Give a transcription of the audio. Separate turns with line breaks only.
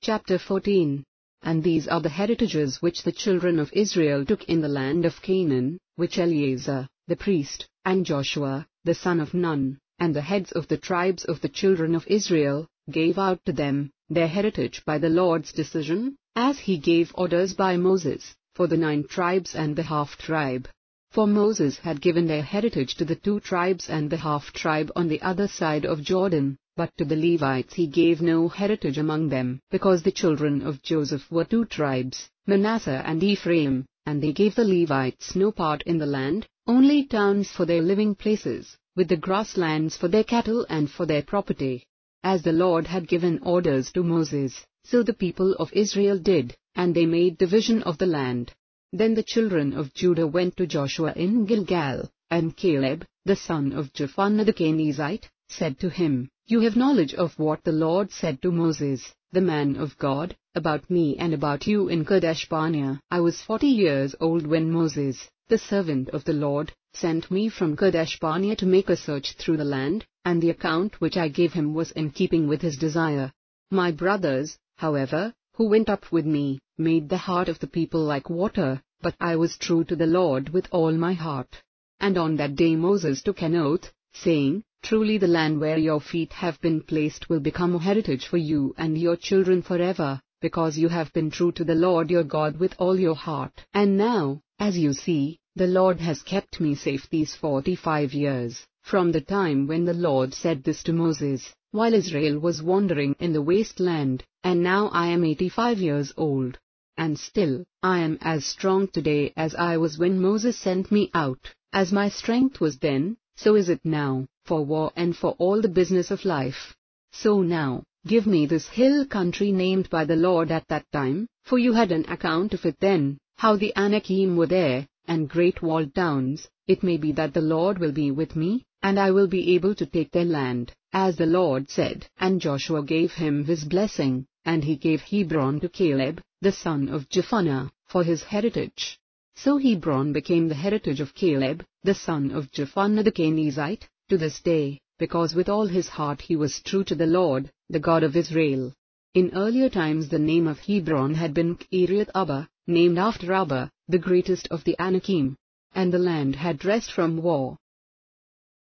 Chapter 14. And these are the heritages which the children of Israel took in the land of Canaan, which Eleazar, the priest, and Joshua, the son of Nun, and the heads of the tribes of the children of Israel, gave out to them, their heritage by the Lord's decision, as he gave orders by Moses, for the 9 tribes and the half-tribe. For Moses had given their heritage to the 2 tribes and the half-tribe on the other side of Jordan, but to the Levites he gave no heritage among them, because the children of Joseph were 2 tribes, Manasseh and Ephraim, and they gave the Levites no part in the land, only towns for their living places, with the grasslands for their cattle and for their property. As the Lord had given orders to Moses, so the people of Israel did, and they made division of the land. Then the children of Judah went to Joshua in Gilgal, and Caleb, the son of Jephunneh the Kenizzite, said to him, "You have knowledge of what the Lord said to Moses, the man of God, about me and about you in Kadesh Barnea. I was 40 years old when Moses, the servant of the Lord, sent me from Kadesh Barnea to make a search through the land, and the account which I gave him was in keeping with his desire. My brothers, however, who went up with me, made the heart of the people like water, but I was true to the Lord with all my heart." And on that day Moses took an oath, saying, "Truly the land where your feet have been placed will become a heritage for you and your children forever, because you have been true to the Lord your God with all your heart. And now, as you see, the Lord has kept me safe these 45 years, from the time when the Lord said this to Moses, while Israel was wandering in the wasteland, and now I am 85 years old. And still, I am as strong today as I was when Moses sent me out. As my strength was then, so is it now, for war and for all the business of life. So now, give me this hill country named by the Lord at that time, for you had an account of it then, how the Anakim were there, and great walled towns. It may be that the Lord will be with me, and I will be able to take their land, as the Lord said." And Joshua gave him his blessing, and he gave Hebron to Caleb, the son of Jephunneh, for his heritage. So Hebron became the heritage of Caleb, the son of Jephunneh the Kenizzite, to this day, because with all his heart he was true to the Lord, the God of Israel. In earlier times the name of Hebron had been Kiriath Arba, named after Arba, the greatest of the Anakim. And the land had rest from war,